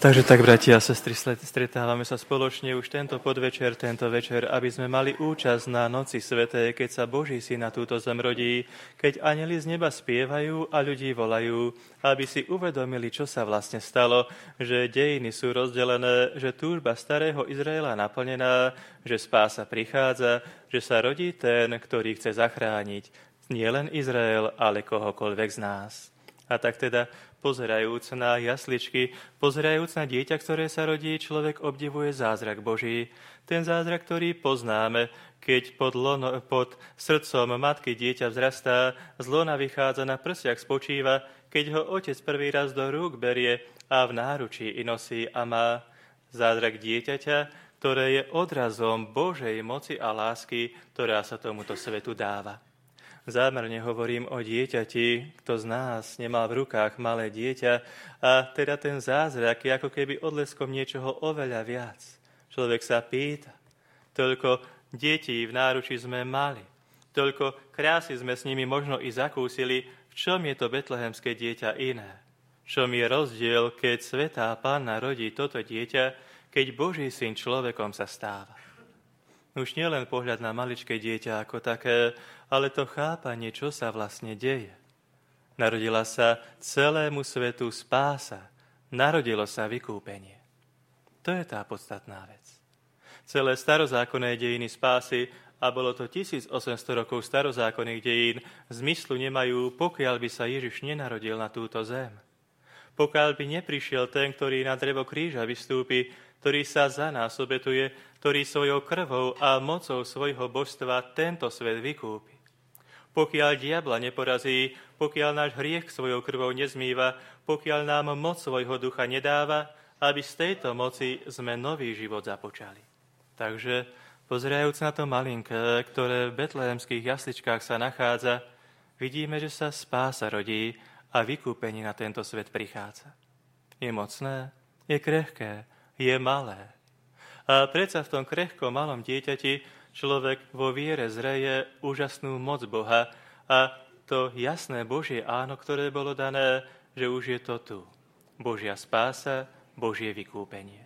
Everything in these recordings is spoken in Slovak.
Takže tak, bratia a sestry, stretávame sa spoločne už tento večer, aby sme mali účasť na noci svätej, keď sa Boží syn na túto zem rodí, keď anjeli z neba spievajú a ľudí volajú, aby si uvedomili, čo sa vlastne stalo, že dejiny sú rozdelené, že túžba starého Izraela naplnená, že spása prichádza, že sa rodí ten, ktorý chce zachrániť nielen Izrael, ale kohokoľvek z nás. A tak teda, pozerajúc na jasličky, pozerajúc na dieťa, ktoré sa rodí, človek obdivuje zázrak Boží. Ten zázrak, ktorý poznáme, keď pod srdcom matky dieťa vzrastá, z lona vychádza, na prsiach spočíva, keď ho otec prvý raz do rúk berie a v náručí i nosí a má. Zázrak dieťaťa, ktoré je odrazom Božej moci a lásky, ktorá sa tomuto svetu dáva. Zámerne hovorím o dieťati, kto z nás nemal v rukách malé dieťa a teda ten zázrak je ako keby odleskom niečoho oveľa viac. Človek sa pýta, toľko detí v náruči sme mali, toľko krásy sme s nimi možno i zakúsili, v čom je to betlehemské dieťa iné? V čom je rozdiel, keď svätá Panna rodí toto dieťa, keď Boží syn človekom sa stáva? Už nielen pohľad na maličké dieťa ako také, ale to chápanie, čo sa vlastne deje. Narodila sa celému svetu spása, narodilo sa vykúpenie. To je tá podstatná vec. Celé starozákonné dejiny spásy, a bolo to 1800 rokov starozákonných dejín, zmyslu nemajú, pokiaľ by sa Ježiš nenarodil na túto zem. Pokiaľ by neprišiel ten, ktorý na drevo kríža vystúpi, ktorý sa za nás obetuje, ktorý svojou krvou a mocou svojho božstva tento svet vykúpi. Pokiaľ diabla neporazí, pokiaľ náš hriech svojou krvou nezmýva, pokiaľ nám moc svojho ducha nedáva, aby z tejto moci sme nový život započali. Takže, pozerajúc na to malinké, ktoré v betlehemských jasličkách sa nachádza, vidíme, že sa spása rodí a vykúpenie na tento svet prichádza. Je mocné, je krehké, je malé. A predsa v tom krehkom malom dieťati človek vo viere zreje úžasnú moc Boha a to jasné Božie áno, ktoré bolo dané, že už je to tu. Božia spása, Božie vykúpenie.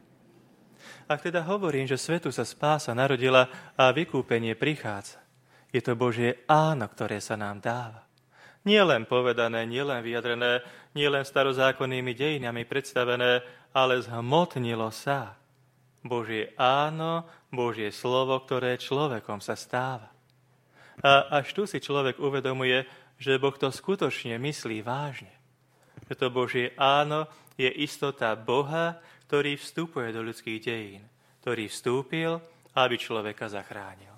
Ak teda hovorím, že svetu sa spása narodila a vykúpenie prichádza, je to Božie áno, ktoré sa nám dáva. Nie len povedané, nie len vyjadrené, nie len starozákonnými dejinami predstavené, ale zhmotnilo sa. Božie áno, Božie slovo, ktoré človekom sa stáva. A až tu si človek uvedomuje, že Boh to skutočne myslí vážne. Že to Božie áno je istota Boha, ktorý vstupuje do ľudských dejín, ktorý vstúpil, aby človeka zachránil.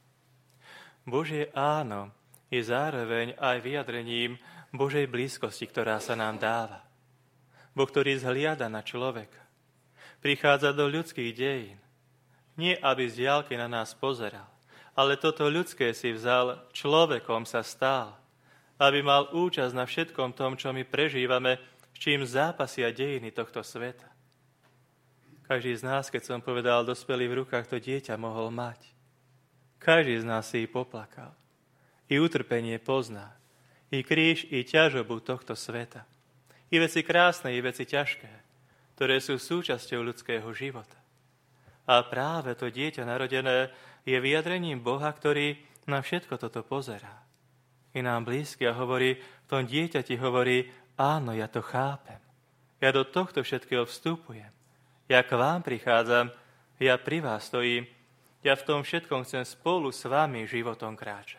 Božie áno je zároveň aj vyjadrením Božej blízkosti, ktorá sa nám dáva. Boh, ktorý zhliada na človeka, prichádza do ľudských dejín. Nie, aby z diaľky na nás pozeral, ale toto ľudské si vzal, človekom sa stal, aby mal účasť na všetkom tom, čo my prežívame, s čím zápasia dejiny tohto sveta. Každý z nás, keď som povedal, dospelý v rukách to dieťa mohol mať. Každý z nás si poplakal. I utrpenie pozná, i kríž, i ťažobu tohto sveta. I veci krásne, i veci ťažké, ktoré sú súčasťou ľudského života. A práve to dieťa narodené je vyjadrením Boha, ktorý na všetko toto pozerá. Je nám blízky a hovorí, v tom dieťati hovorí, áno, ja to chápem. Ja do tohto všetkého vstupujem. Ja k vám prichádzam, ja pri vás stojím, ja v tom všetkom chcem spolu s vami životom kráčať.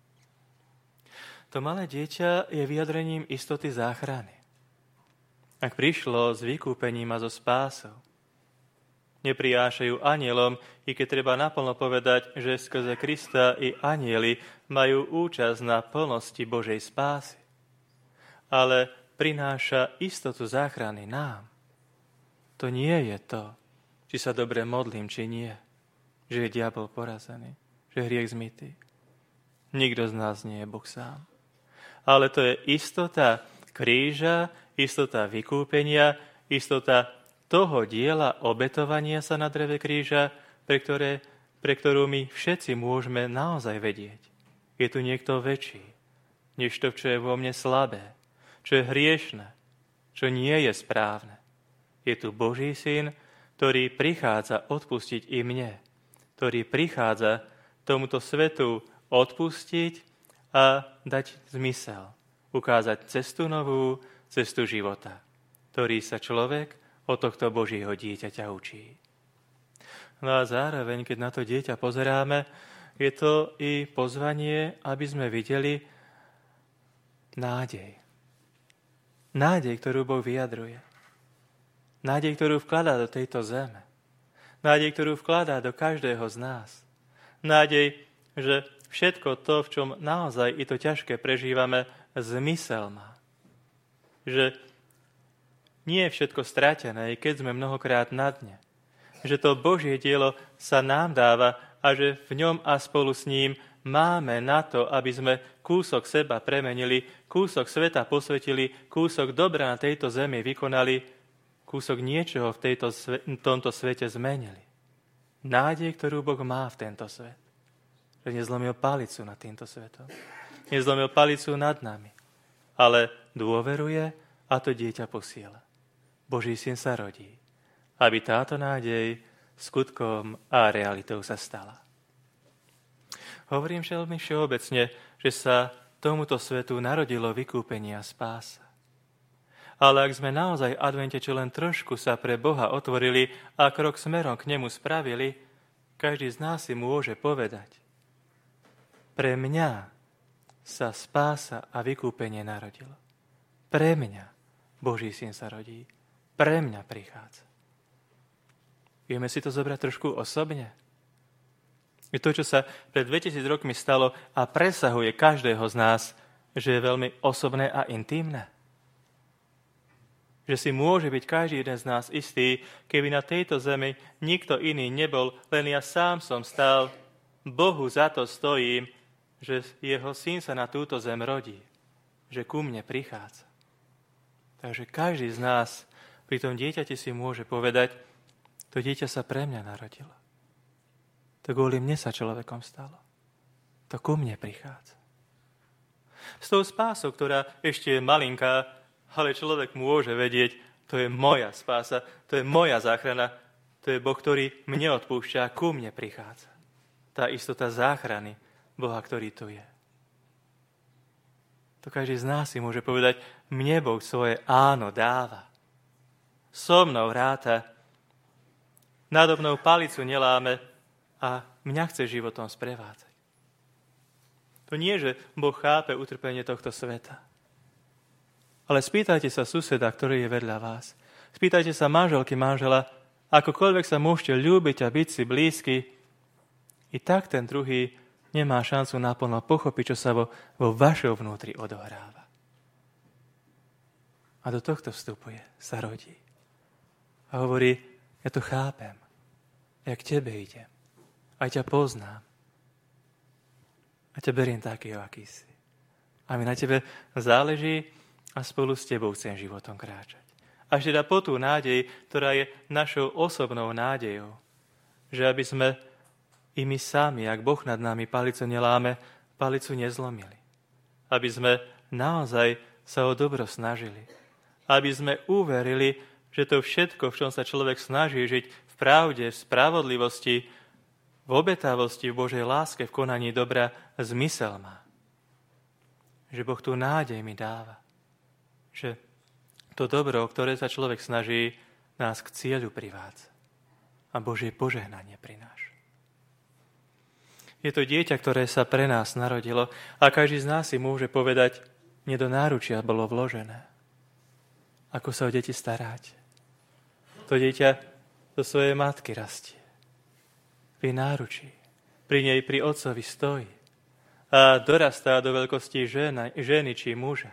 To malé dieťa je vyjadrením istoty záchrany. Ak prišlo s vykúpením a so spásou, neprinášajú anjelom, i keď treba naplno povedať, že skrze Krista i anjeli majú účasť na plnosti Božej spásy. Ale prináša istotu záchrany nám. To nie je to, či sa dobre modlím, či nie. Že je diabol porazený, že hriech zmytý. Nikto z nás nie je Boh sám. Ale to je istota kríža, istota vykúpenia, istota toho diela obetovania sa na dreve kríža, pre ktorú my všetci môžeme naozaj vedieť. Je tu niekto väčší, než to, čo je vo mne slabé, čo je hriešne, čo nie je správne. Je tu Boží syn, ktorý prichádza odpustiť i mne, ktorý prichádza tomuto svetu odpustiť a dať zmysel, ukázať cestu novú, cestu života, ktorý sa človek od tohto Božieho dieťaťa učí. No a zároveň, keď na to dieťa pozeráme, je to i pozvanie, aby sme videli nádej. Nádej, ktorú Boh vyjadruje. Nádej, ktorú vkladá do tejto zeme. Nádej, ktorú vkladá do každého z nás. Nádej, že všetko to, v čom naozaj i to ťažké prežívame, zmysel má. Že nie je všetko stratené, keď sme mnohokrát na dne. Že to Božie dielo sa nám dáva a že v ňom a spolu s ním máme na to, aby sme kúsok seba premenili, kúsok sveta posvetili, kúsok dobra na tejto zemi vykonali, kúsok niečoho v tomto svete zmenili. Nádej, ktorú Boh má v tento svet. Že nezlomil palicu nad týmto svetom. Nezlomil palicu nad nami. Ale dôveruje a to dieťa posiela. Boží syn sa rodí, aby táto nádej skutkom a realitou sa stala. Hovorím veľmi všeobecne, že sa tomuto svetu narodilo vykúpenie a spása. Ale ak sme naozaj v advente čo len trošku sa pre Boha otvorili a krok smerom k nemu spravili, každý z nás si môže povedať: pre mňa sa spása a vykúpenie narodilo. Pre mňa Boží syn sa rodí. Pre mňa prichádza. Vieme si to zobrať trošku osobne? Je to, čo sa pred 2000 rokmi stalo a presahuje každého z nás, že je veľmi osobné a intímne. Že si môže byť každý jeden z nás istý, keby na tejto zemi nikto iný nebol, len ja sám som stál, Bohu za to stojím, že jeho syn sa na túto zem rodí, že ku mne prichádza. Takže každý z nás pri tom dieťati si môže povedať: to dieťa sa pre mňa narodilo. To kvôli mne sa človekom stalo. To ku mne prichádza. S tou spásou, ktorá ešte je malinká, ale človek môže vedieť, to je moja spása, to je moja záchrana, to je Boh, ktorý mne odpúšťa a ku mne prichádza. Tá istota záchrany Boha, ktorý tu je. To každý z nás si môže povedať: mne Boh svoje áno dáva. So mnou ráta, nado mnou palicu neláme a mňa chce životom sprevádzať. To nie, že Boh chápe utrpenie tohto sveta. Ale spýtajte sa suseda, ktorý je vedľa vás. Spýtajte sa manželky, manžela, akokoľvek sa môžete ľúbiť a byť si blízky, i tak ten druhý nemá šancu naplno pochopiť, čo sa vo vašom vnútri odohráva. A do tohto vstupuje, sa rodí. A hovorí: ja to chápem, ja k tebe idem, aj ťa poznám. A ťa beriem taký, aký si. A mi na tebe záleží a spolu s tebou chcem životom kráčať. Až teda po tú nádej, ktorá je našou osobnou nádejou, že aby sme i my sami, ak Boh nad nami palicu neláme, palicu nezlomili. Aby sme naozaj sa o dobro snažili. Aby sme uverili, že to všetko, v čom sa človek snaží žiť v pravde, v spravodlivosti, v obetavosti, v Božej láske, v konaní dobra, zmysel má. Že Boh tú nádej mi dáva. Že to dobro, o ktoré sa človek snaží, nás k cieľu privádza. A Božie požehnanie prináša. Je to dieťa, ktoré sa pre nás narodilo a každý z nás si môže povedať: mne do náručia bolo vložené. Ako sa o deti staráte? To dieťa do svojej matky rastie. Pri náručí. Pri nej, pri otcovi stojí. A dorastá do veľkosti ženy či muža.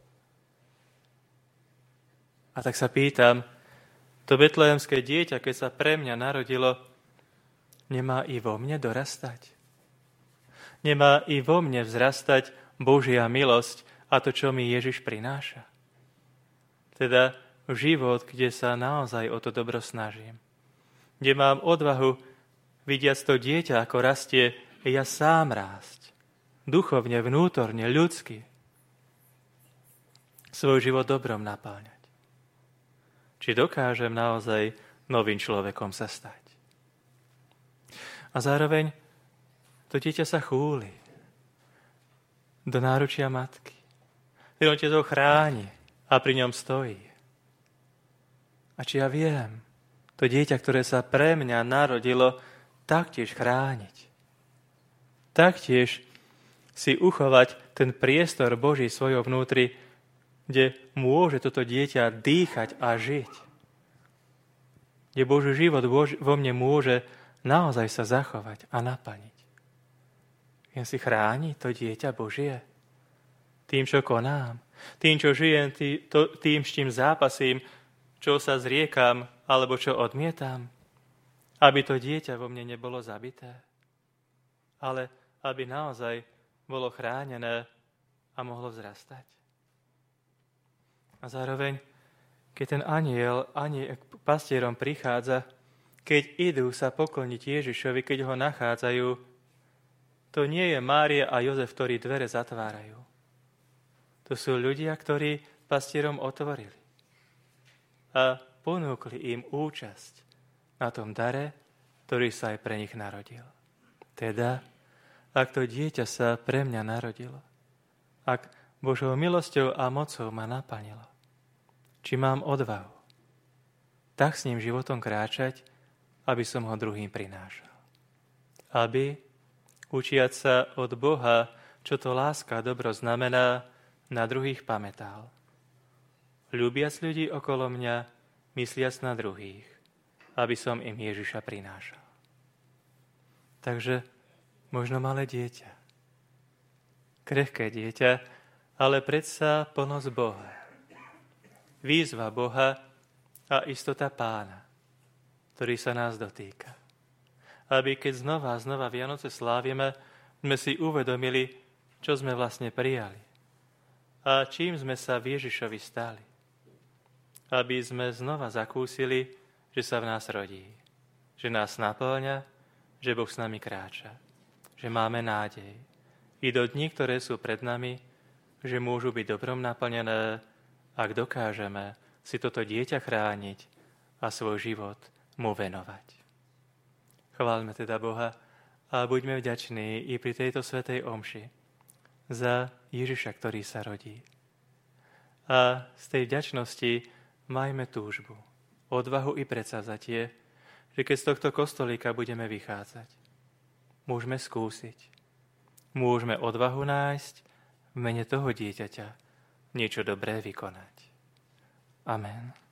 A tak sa pýtam, to betlehemské dieťa, keď sa pre mňa narodilo, nemá i vo mne dorastať? Nemá i vo mne vzrastať Božia milosť a to, čo mi Ježiš prináša? Teda život, kde sa naozaj o to dobro snažím. Kde mám odvahu, vidiac to dieťa, ako rastie, ja sám rásť. Duchovne, vnútorne, ľudsky. Svoj život dobrom napáľať. Či či dokážem naozaj novým človekom sa stať. A zároveň to dieťa sa chúli do náručia matky. Ten otec ho chráni a pri ňom stojí. A či ja viem, to dieťa, ktoré sa pre mňa narodilo, taktiež chrániť. Taktiež si uchovať ten priestor Boží svojho vnútri, kde môže toto dieťa dýchať a žiť. Kde Boží život vo mne môže naozaj sa zachovať a naplniť. Viem si chrániť to dieťa Božie tým, čo konám, tým, čo žijem, tým, s čím zápasím, čo sa zriekam, alebo čo odmietam, aby to dieťa vo mne nebolo zabité, ale aby naozaj bolo chránené a mohlo vzrastať. A zároveň, keď ten anjel k pastierom prichádza, keď idú sa pokloniť Ježišovi, keď ho nachádzajú, to nie je Mária a Jozef, ktorí dvere zatvárajú. To sú ľudia, ktorí pastierom otvorili a ponúkli im účasť na tom dare, ktorý sa aj pre nich narodil. Teda, ak to dieťa sa pre mňa narodilo, ak Božou milosťou a mocou ma naplnilo, či mám odvahu, tak s ním životom kráčať, aby som ho druhým prinášal. Aby, učiať sa od Boha, čo to láska a dobro znamená, na druhých pamätal. Ľúbiac ľudí okolo mňa, mysliac na druhých, aby som im Ježiša prinášal. Takže možno malé dieťa, krehké dieťa, ale predsa plnosť Boha. Výzva Boha a istota Pána, ktorý sa nás dotýka. Aby keď znova Vianoce slávime, sme si uvedomili, čo sme vlastne prijali a čím sme sa v Ježišovi stali. Aby sme znova zakúsili, že sa v nás rodí, že nás naplňa, že Boh s nami kráča, že máme nádej. I do dní, ktoré sú pred nami, že môžu byť dobrom naplnené, ak dokážeme si toto dieťa chrániť a svoj život mu venovať. Chválme teda Boha a buďme vďační i pri tejto svätej omši za Ježiša, ktorý sa rodí. A z tej vďačnosti majme túžbu, odvahu i predsavzatie, že keď z tohto kostolíka budeme vychádzať, môžeme skúsiť, môžeme odvahu nájsť v mene toho dieťaťa niečo dobré vykonať. Amen.